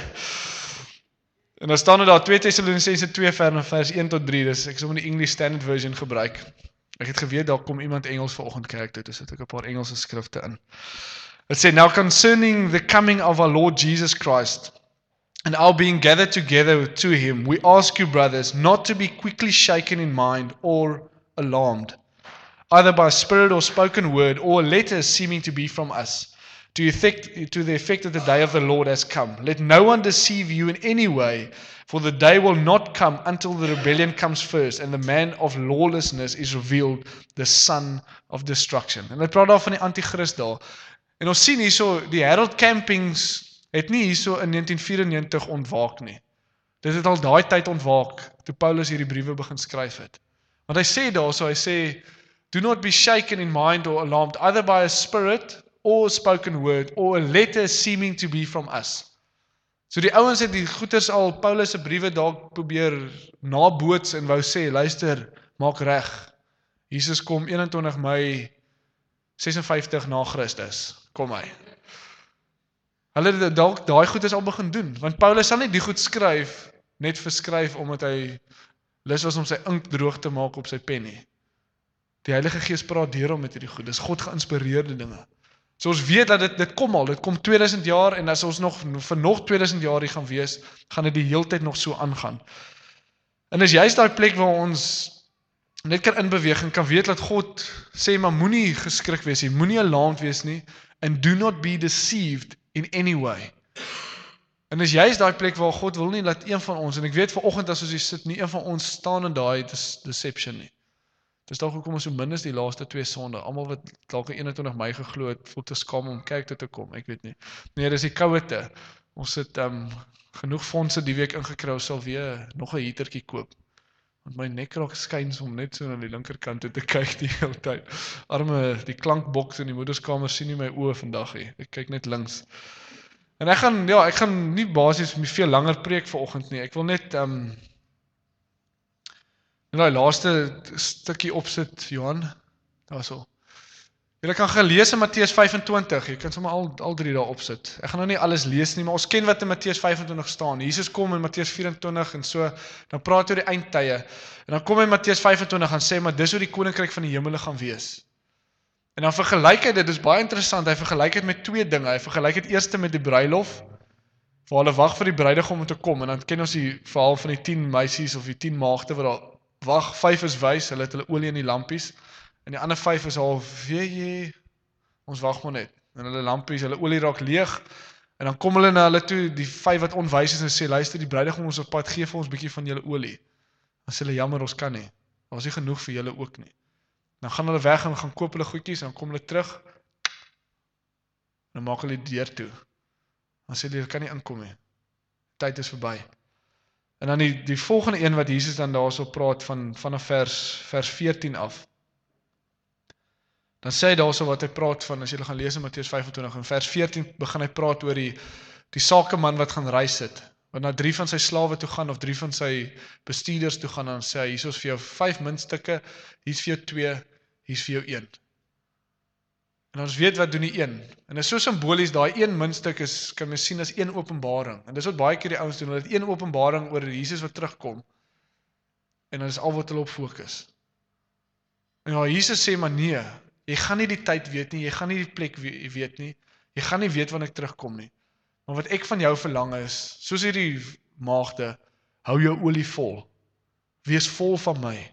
En dan staan daar twee Tessalonisense twee vers een tot drie, dis ek sou in die English Standard Version gebruik. Ek het geweet daar kom iemand Engels vanoggend kerk toe, dus het ek 'n paar Engelse skrifte in. It said, now concerning the coming of our Lord Jesus Christ, and our being gathered together to him, we ask you, brothers, not to be quickly shaken in mind or alarmed, either by spirit or spoken word, or letters seeming to be from us, to, effect, to the effect that the day of the Lord has come. Let no one deceive you in any way, for the day will not come until the rebellion comes first, and the man of lawlessness is revealed, the son of destruction. En hy praat daar van die antichrist daar. En ons sien hierso, die Herald Campings het nie hierso in negentien vyf-en-negentig ontwaak nie. Dit het al daai tyd ontwaak, toe Paulus hierdie briewe begin skryf het. Want hy sê daar, so hy sê, do not be shaken in mind or alarmed, either by a spirit, or a spoken word, or a letter seeming to be from us. So die ouens het die goeters al, Paulus se briewe dalk probeer naboots en wou sê, luister, maak reg, Jesus kom eenentwintig Mei ses en vyftig na Christus, kom hy. Hulle het dalk daai goed is al begin doen, want Paulus sal nie die goed skryf, net verskryf, omdat hy lus was om sy ink droog te maak op sy pen nie. Die Heilige Gees praat deur hom met hierdie goed, dis God geïnspireerde dinge. So ons weet dat dit, dit kom al, dit kom tweeduisend jaar, en as ons nog vir nog tweeduisend jaar hier gaan wees, gaan dit die heeltyd nog so aangaan. En is juist daai plek waar ons net kan inbeweeg en kan weet dat God sê, maar moenie geskrik wees nie, moenie alarmed wees nie, and do not be deceived in any way. En is juist daai plek waar God wil nie dat een van ons, en ek weet vanoggend as ons hier sit, nie een van ons staan in daai deception nie. Dis dalk hoekom ons so min is die laaste twee sonde. Almal wat dalk eenentwintig Mei geglo het, voel te skaam om kerk toe te kom. Ek weet nie. Nee, dis die kouete. Ons het um, genoeg fondse die week ingekry, ons sal weer nog 'n heatertjie koop. Want my nek raak skuins om net so na die linkerkant toe te kyk die hele tyd. Arme, die klankboks in die moederskamer sien nie my oë vandag nie. Ek kyk net links. En ek gaan, ja, ek gaan nie basies veel langer preek vanoggend nie. Ek wil net um, in daai laaste stukkie opsit, Johan, daarso. Julle kan gaan lees in Matteus vyf en twintig, jy kan sommer al, al drie daar opsit. Ek gaan nou nie alles lees nie, maar ons ken wat in Matteus vyf en twintig staan. Jesus kom in Matteus vyf en twintig en so, dan praat oor die eindtye. En dan kom hy in Matteus vyf en twintig en sê, maar dis hoe die koninkryk van die hemele gaan wees. En dan vergelyk hy dit, dis baie interessant, hy vergelyk dit met twee dinge. Hy vergelyk dit eerste met die bruilof, waar hulle wag vir die bruidegom om te kom, en dan ken ons die verhaal van die tien meisies of die tien maagde wat daar wag, vyf is wys, hulle het hulle olie in die lampies, en die ander vyf is al, weet jy, ons wag maar net, en hulle lampies, hulle olie raak leeg, en dan kom hulle na hulle toe, die vyf wat onwys is, en sê, luister, die bruidegom ons op pad, gee vir ons bietjie van julle olie, dan sê hulle, jammer, ons kan nie, daar is nie genoeg vir julle ook nie, dan gaan hulle weg, en gaan koop hulle goedjies, en dan kom hulle terug, en dan maak hulle die deur toe, dan sê hulle, kan nie inkom nie, tyd is verby. En dan die, die volgende een wat Jesus dan daarso praat van vanaf vers vers veertien af. Dan sê hy daarso wat hy praat van, as jy gaan lees in Matteus vyf en twintig, en vers veertien begin hy praat oor die die sakeman wat gaan reis het, wat na drie van sy slawe toe gaan of drie van sy bestuurders toe gaan, en dan sê hy, hier is vir jou vyf muntstukke, hier is vir jou twee, hier is vir jou een. En ons weet wat doen die een. En dit is so simbolies, daai een muntstuk is, kan mens sien as een openbaring. En dis wat baie keer die ouens doen, hulle het een openbaring oor Jesus wat terugkom. En dan is al wat hulle op fokus. En ja, Jesus sê, maar nee, jy gaan nie die tyd weet nie, jy gaan nie die plek weet nie, jy gaan nie weet wanneer ek terugkom nie. Maar wat ek van jou verlang is, soos hierdie maagde, hou jou olie vol. Wees vol van my.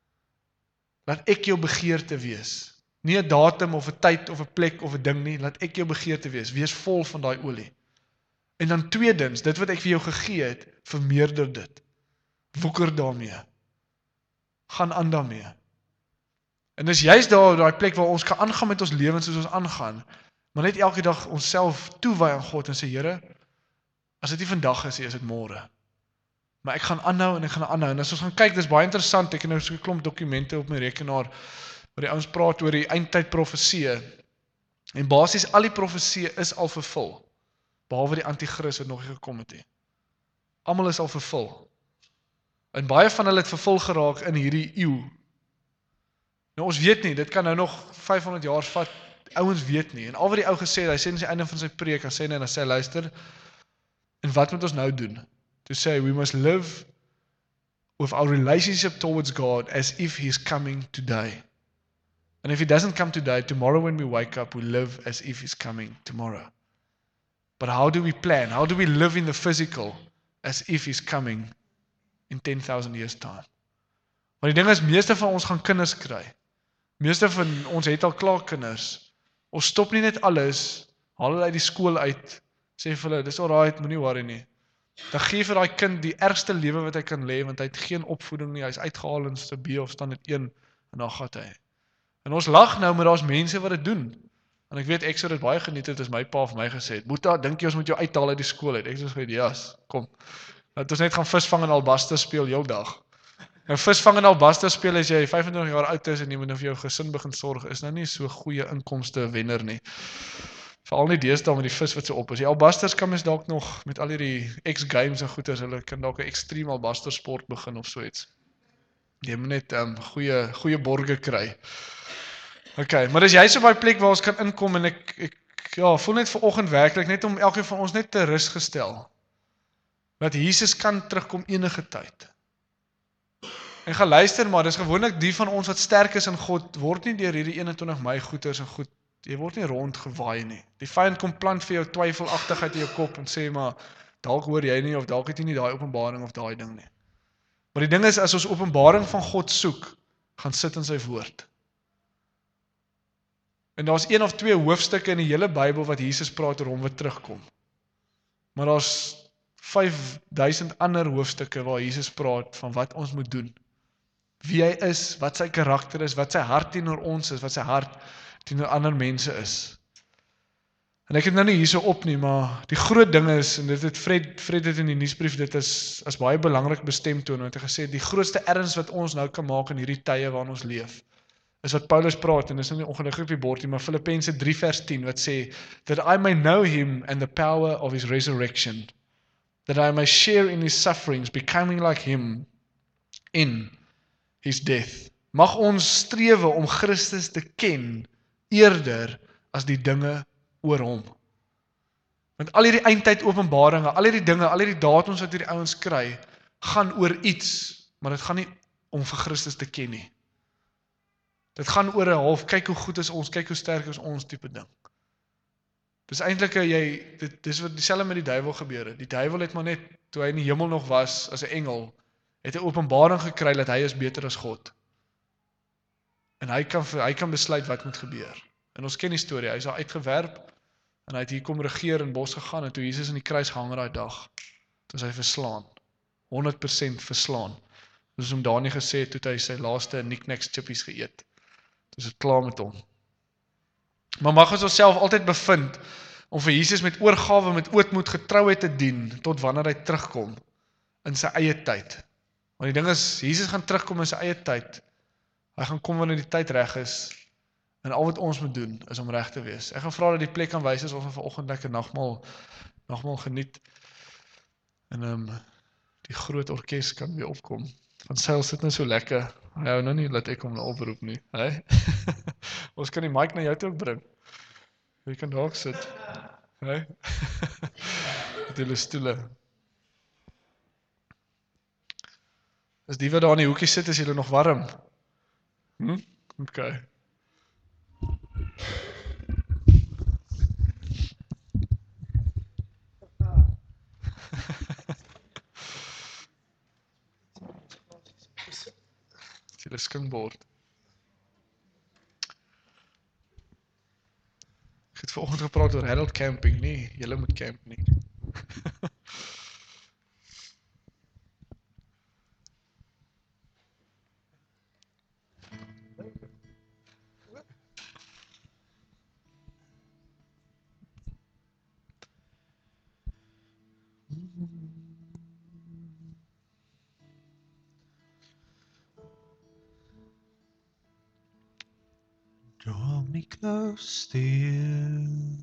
Laat ek jou begeerte wees. Nie 'n datum of 'n tyd of 'n plek of 'n ding nie, laat ek jou begeerte wees. Wees vol van daai olie. En dan tweedens, dit wat ek vir jou gegee het, vermeerder dit. Woeker daarmee. Gaan aan daarmee. En dis juist daar daai plek waar ons kan aangaan met ons lewens soos ons aangaan, maar net elke dag onsself toewy aan God en sê, Here, as dit nie vandag is, is dit môre. Maar ek gaan aanhou en ek gaan aanhou. En as ons gaan kyk, dis baie interessant, ek het nou so 'n klomp dokumente op my rekenaar, waar die ouens praat oor die eindtyd profeseë. En basies al die profeseë is al vervul, behalwe die anti-kris wat nog nie gekom het nie. Almal is al vervul. En baie van hulle het vervul geraak in hierdie eeu. Nou ons weet nie, dit kan nou nog vyfhonderd jaar vat, ouens weet nie. En al wat die ou gesê het, hy sê in die einde van sy preek, hy sê en hy sê, luister, en wat moet ons nou doen? To say, we must live with our relationship towards God as if He's coming today. And if He doesn't come today, tomorrow when we wake up, we live as if He's coming tomorrow. But how do we plan? How do we live in the physical as if He's coming in ten thousand years time? Maar die ding is, meeste van ons gaan kinders kry. Meeste van ons het al klaar kinders. Ons stop nie net alles, haal hulle uit die skool uit, sê vir hulle, dis alright, moenie worry nie. Dan gee vir daai kind die ergste lewe wat hy kan lê, want hy het geen opvoeding nie, hy is uitgehaal in sy B of staan dit een, en dan gaat hy. En ons lag nou, maar daar's mense wat dit doen. En ek weet, ek sou dit baie geniet het, as my pa vir my gesê het, Boeta, dink jy ons moet jou uithaal uit die skool uit? Ek sou gesê, ja, kom. Dat ons net gaan visvang en albaster speel heel dag. Nou visvang en albaster speel as jy vyfentwintig jaar oud is en jy moet nou vir jou gesin begin sorg, is nou nie so goeie inkomste wenner nie. Veral nie deesdae met die vis wat so op is. Die albasters kan mens dalk nog met al hierdie X-games en goeders, hulle kan dalk 'n extreme albaster sport begin of so iets. Jy moet net um, goeie goeie borge kry. Ok, maar as jy so by 'n plek waar ons kan inkom en ek ek ja, voel net vanoggend werklik net om elkeen van ons net te rus gestel. Dat Jesus kan terugkom enige tyd. En gaan luister maar, dis gewoonlik die van ons wat sterk is in God, word nie deur hierdie eenentwintig Mei goeters en goed, jy word nie rondgewaai nie. Die vyand kom plant vir jou twyfelagtigheid in jou kop en sê maar, dalk hoor jy nie, of dalk het jy nie daai openbaring of daai ding nie. Maar die ding is, as ons openbaring van God soek, gaan sit in sy woord. En daar's een of twee hoofstukke in die hele Bybel wat Jesus praat oor hom wat terugkom. Maar daar's vyf duisend ander hoofstukke waar Jesus praat van wat ons moet doen. wie hy is, wat sy karakter is, wat sy hart teenoor ons is, wat sy hart teenoor ander mense is. En ek het nou nie hierso op nie, maar die groot ding is, en dit het Fred, Fred het in die nuusbrief dit is, as baie belangrik bestemtoon, want hy gesê, die grootste erns wat ons nou kan maak in hierdie tye waarin ons leef, is wat Paulus praat, en dis nou nie ongelukkig op die bord nie, maar Filippense drie vers tien, wat sê, that I may know him and the power of his resurrection, that I may share in his sufferings, becoming like him in his death. Mag ons strewe om Christus te ken, eerder as die dinge oor hom. Want al hierdie eindtyd openbaringe, al hierdie dinge, al hierdie datums wat hierdie ouens kry, gaan oor iets, maar dit gaan nie om vir Christus te ken nie. Dit gaan oor 'n half, kyk hoe goed is ons, kyk hoe sterk is ons tipe ding. Dis eintlik jy, dit dis wat dieselfde met die duiwel gebeur het. Die duiwel het maar net, toe hy in die hemel nog was, as 'n engel, het 'n openbaring gekry dat hy is beter as God. En hy kan, hy kan besluit wat moet gebeur. En ons ken die storie, hy is daar uitgewerp, en hy het hier kom regeer in bos gegaan, en toe Jesus in die kruis gehang daai dag, toe is hy verslaan, honderd persent verslaan. Soos om Dani gesê het, toe hy sy laaste knickknacks chippies geëet. Toe is dit klaar met hom. Maar mag ons onsself altyd bevind, om vir Jesus met oorgawe, met ootmoed, getrouheid te dien, tot wanneer hy terugkom, in sy eie tyd. Want die ding is, Jesus gaan terugkom in sy eie tyd, hy gaan kom wanneer die tyd reg is, en al wat ons moet doen, is om reg te wees. Ek gaan vra dat die plek kan wys is, of ons vanoggend lekker nagmaal, nagmaal geniet, en um, die groot orkes kan weer opkom. Van Sail sit nou so lekker, hy hou nou nie, laat ek hom nou oproep nie, he? Ons kan die mic na jou toe ook bring, jy kan daar ook sit, he? Met julle stoele. Is die wat daar in die hoekie sit, is julle nog warm? Hm? Oké. Okay. Julle skinkbord. Ek het vanoggend gepraat oor Harold Camping, nie, julle moet camp nie. Draw me close to you.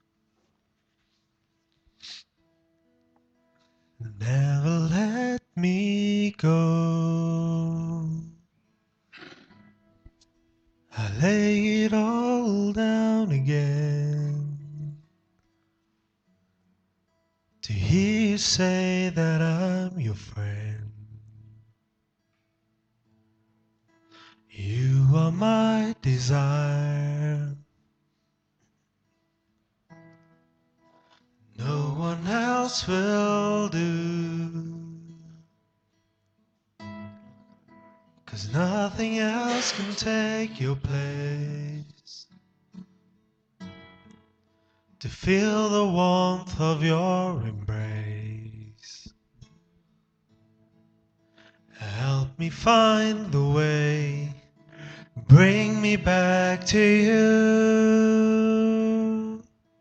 Never let me go. I lay it all down again to hear you say that I'm your friend. You are my desire. No one else will do. 'Cause nothing else can take your place. To feel the warmth of your embrace. Help me find the way. Bring me back to you.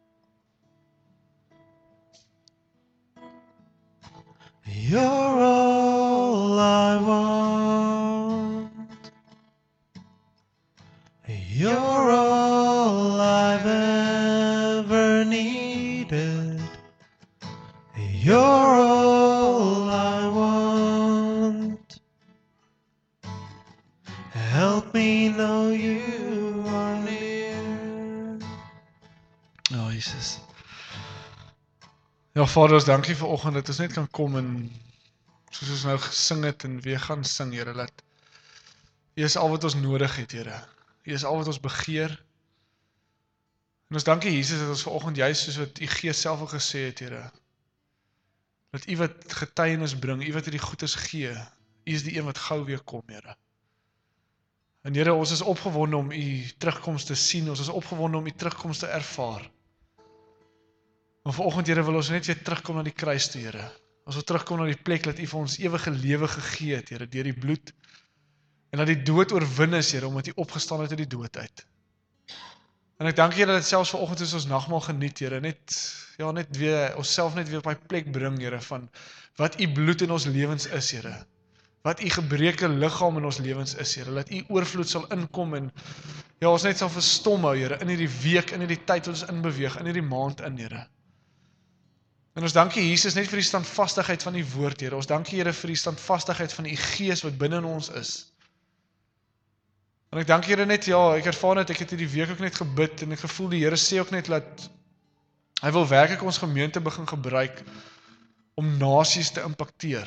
You're all I want. You're all I've ever needed. You're all I want. Help me know you are near. Ja, Jesus. Ja, Vader, ons dankie vir oggend dat ons net kan kom en soos ons nou gesing het en weer gaan sing, Here, dat U is al wat ons nodig het, Here. U is al wat ons begeer. En ons dankie, Jesus, dat ons vanoggend juist soos wat U Gees self al gesê het, Here, dat U wat getuienis bring, U wat U die goedes gee, U is die een wat gou weer kom, Here. En Here, ons is opgewonde om U terugkoms te sien, ons is opgewonde om U terugkoms te ervaar. Maar vanoggend, Here, wil ons net weer terugkom na die kruis toe, Here. Ons wil terugkom na die plek dat U vir ons ewige lewe gegee het, Here, deur die bloed En dat die dood oorwin is, Here, omdat U opgestaan het uit die dood uit. En ek dank Here dat selfs vanoggend as ons nagmaal geniet, Here, net ja net weer onsself net weer op daai plek bring, Here, van wat U bloed in ons lewens is, Here. Wat U gebreke liggaam in ons lewens is, Here, dat U oorvloed sal inkom en ja, ons net sal verstom hou, Here, in hierdie week, in hierdie tyd wat ons inbeweeg, in hierdie maand in, Here. En ons dank U, Jesus, net vir die standvastigheid van U woord, Here. Ons dank U, Here, vir die standvastigheid van U Gees wat binne in ons is. En ek dank Here net, ja, ek ervaar net, ek het hierdie week ook net gebid en ek gevoel die Here sê ook net dat hy wil werklik ons gemeente begin gebruik om nasies te impakteer.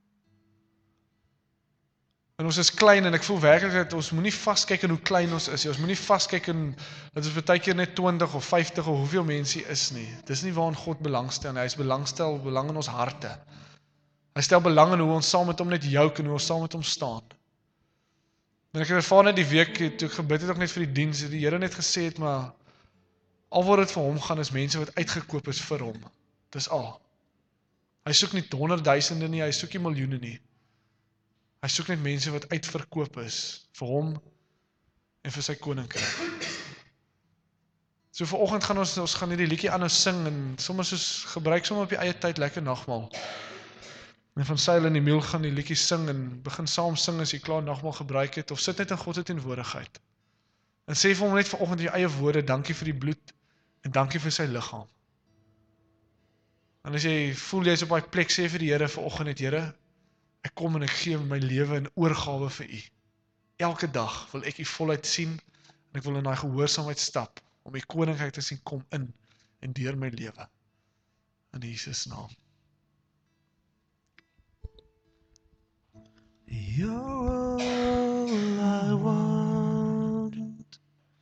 En ons is klein en ek voel werklik dat ons moenie vaskyk in hoe klein ons is. Ons moenie vaskyk in dat ons baie keer net twintig of vyftig of hoeveel mense is nie. Dis nie waarin God belangstel nie. Hy is belangstel belang in ons harte. Hy stel belang in hoe ons saam met hom net jouk en hoe ons saam met hom staan. En ek het ervaar net die week toe ek gebid het ook net vir die diens, die Here net gesê het, maar al wat dit vir hom gaan is mense wat uitgekoop is vir hom. Dis al. Hy soek nie honderdduisende nie, hy soek nie miljoene nie. Hy soek net mense wat uitverkoop is vir hom en vir sy koninkryk. So vanoggend gaan ons ons gaan hierdie liedjie aanhou sing en sommer soos gebruik sommer op die eie tyd lekker nagmaal. En van Seil en Emiel gaan die liedjie sing en begin saam sing as jy klaar nagmaal gebruik het of sit net in God se teenwoordigheid. En sê vir hom net vanoggend in jou eie woorde, dankie vir die bloed en dankie vir sy liggaam. En as jy voel jy's op daai plek, sê vir die Here vanoggend net, Here, ek kom en ek gee my lewe in oorgawe vir U. Elke dag wil ek U voluit sien en ek wil in daai gehoorsaamheid stap om U koninkryk te sien kom in en deur my lewe. In Jesus naam. You're all I want.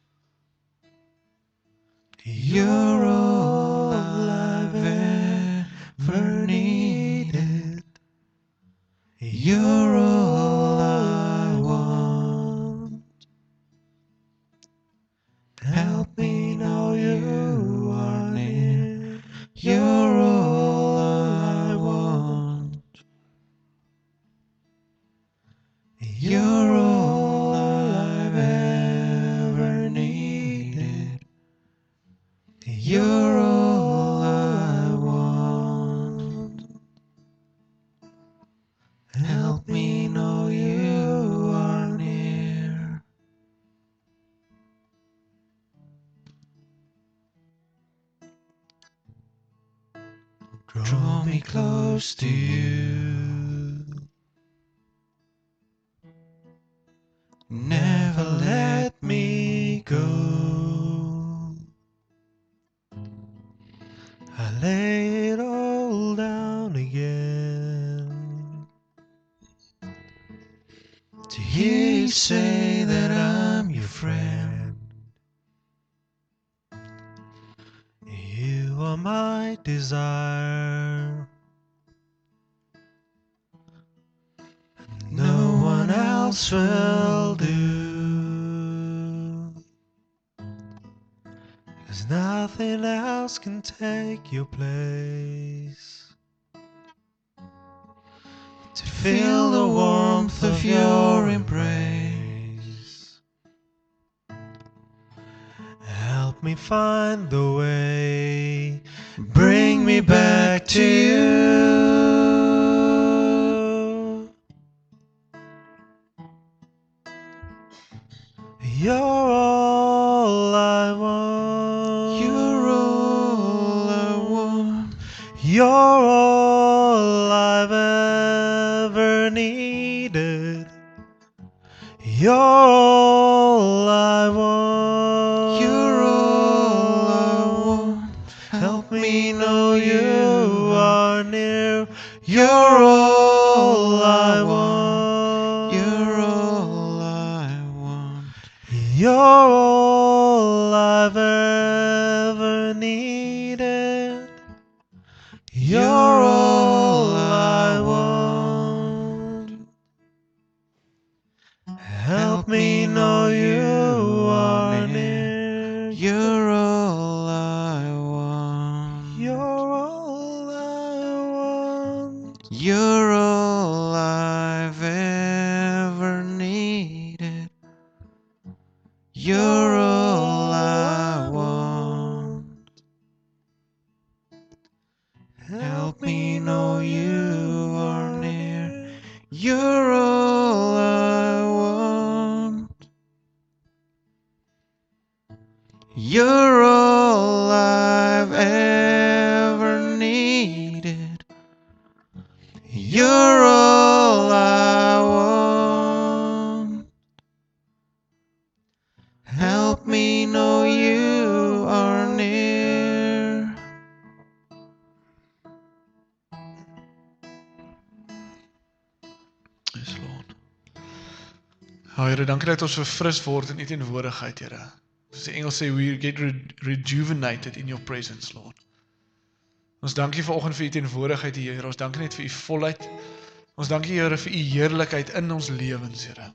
You're all I've ever needed. You're all I want. Help me know you are near. You're all I want. You're all I've ever needed. You're all I want. Help me know you are near. Draw me close to you. Never let me go. I lay it all down again to hear you say that I'm your friend. You are my desire. No one else will do, 'cause nothing else can take your place. To feel the warmth of your embrace. Help me find the way, bring me back to you. You're all I want. You're all I want. You're all I've ever needed. You're all I want. You're all I want. Help me know you are near. You're all I want. You're all I want. You're all I've ever needed. You're all I want. Help me know you are near. You're all I want. You're all I want. You're all I You're all I've ever needed. You're all I want. Help me know you are near. Yes, Lord. Ja, Here, dankie dat ons verfris word in U teenwoordigheid, Here. Soos die Engels sê, we get re rejuvenated in your presence, Lord. Ons dankie vanoggend vir U teenwoordigheid, Here. Ons dankie net vir U volheid. Ons dankie, Here, vir U heerlikheid in ons lewens, Here.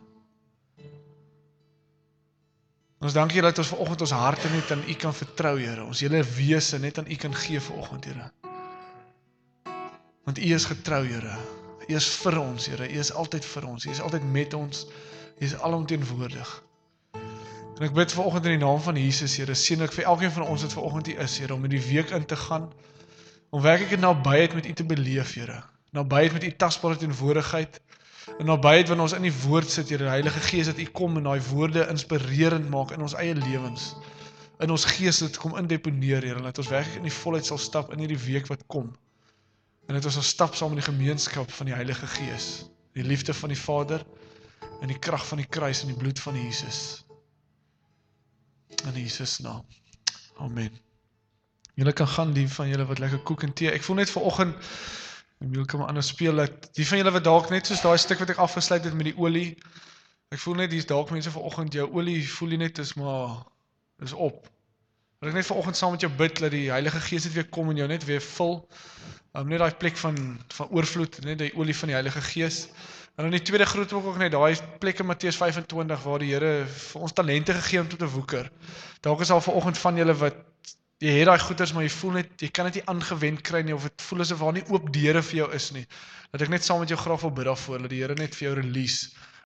Ons dankie dat ons vanoggend ons harte net aan U kan vertrou, Here. Ons hele wese net aan U kan gee vanoggend, Here. Want U is getrou, Here. U is vir ons, Here. U is altyd vir ons. U is altyd met ons. U is alomteenwoordig. En ek bid vanoggend in die naam van Jesus, Here, seën ek vir elkeen van ons wat vanoggend hier is, Here, om in die week in te gaan, om werklik in nabyheid met U te beleef, Here. Nabyheid met U tasbare teenwoordigheid, en nabyheid wanneer ons in die woord sit, Here, die Heilige Gees dat U kom en daai woorde inspirerend maak in ons eie lewens, in ons gees dit kom indeponeer, Here, en dat ons werklik in die volheid sal stap in hierdie week wat kom, en dat ons sal stap saam in die gemeenskap van die Heilige Gees, die liefde van die Vader, en die krag van die kruis en die bloed van Jesus. In Jesus naam. Amen. Julle kan gaan, die van julle wat lekker koek en tee. Ek voel net vanoggend, Emiel kan maar anders speel, dat die van julle wat dalk net soos daai stuk wat ek afgesluit het met die olie, ek voel net, die is dalk mense vanoggend, jou olie voel jy net is maar, is op. Wil ek net vanoggend saam met jou bid, dat die Heilige Gees net weer kom en jou net weer vul, um, net daai plek van, van oorvloed, net die olie van die Heilige Gees. En dan die tweede groet ook ook net, daai plek in Matteus vyf en twintig, waar die Here vir ons talente gegee om tot te woeker. Dalk is al vanoggend van julle wat, jy het daai goeders, maar jy voel net, jy kan dit nie aangewend kry nie, of het voel asof daar nie oop deure vir jou is nie. Dat ek net saam met jou graag wil bid daarvoor, dat die Here net vir jou release,